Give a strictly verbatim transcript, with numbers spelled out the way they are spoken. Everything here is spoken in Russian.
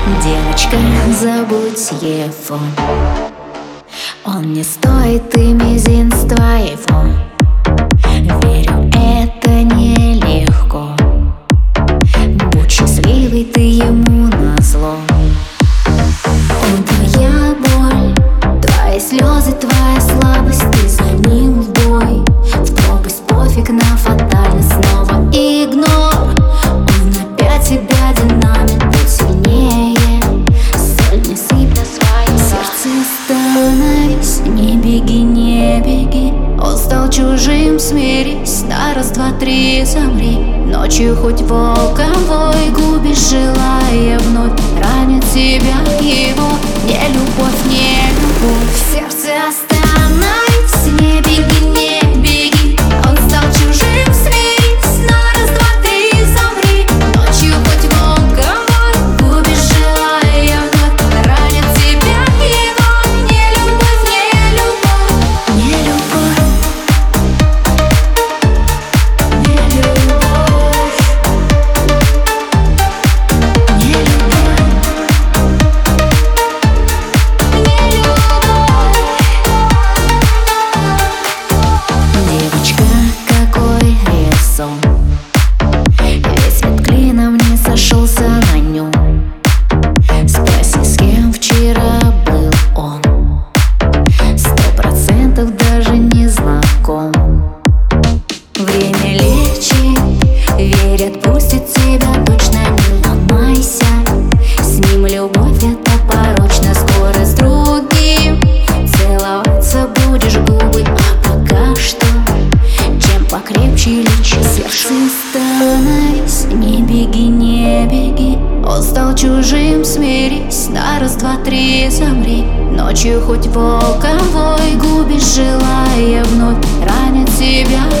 Девочка, забудь его. Он не стоит и мизинц твоего. Верю, это нелегко. Будь счастливой ты ему назло. Он твоя боль, твои слезы, твоя слабость. Ты за ним в бой, в пропасть, пофиг на фатальность. Снова игнор, он опять тебя динамит. Будь сильнее, соль не сыпь на свое сердце. Остановись, не беги, не беги. Он стал чужим, смирись. На раз, два, три, замри. Ночью хоть волковой губишь, желая вновь ранит тебя его. Не любовь, не любовь. В сердце остановись, не беги, не беги. Он стал чужим, смирись. На раз, два, три, замри. Ночью хоть волковой губишь, желая вновь ранит тебя его. Не любовь, не любовь, не любовь, не любовь, не любовь, не любовь. Девочка, какой резон, весь свет клином не сошелся на нем. Спроси, с кем вчера был он. Сто процентов даже не знаком. Время лечит, верь, отпустит тебя точно, не ломайся. С ним любовь это порочно, скоро с другим целоваться будешь губы. А пока что, чем покрепче лечи сердце. Остановись, не беги, не беги. Он стал чужим, смирись. На раз, два, три, замри. Ночью хоть волковой губишь, желая вновь ранит тебя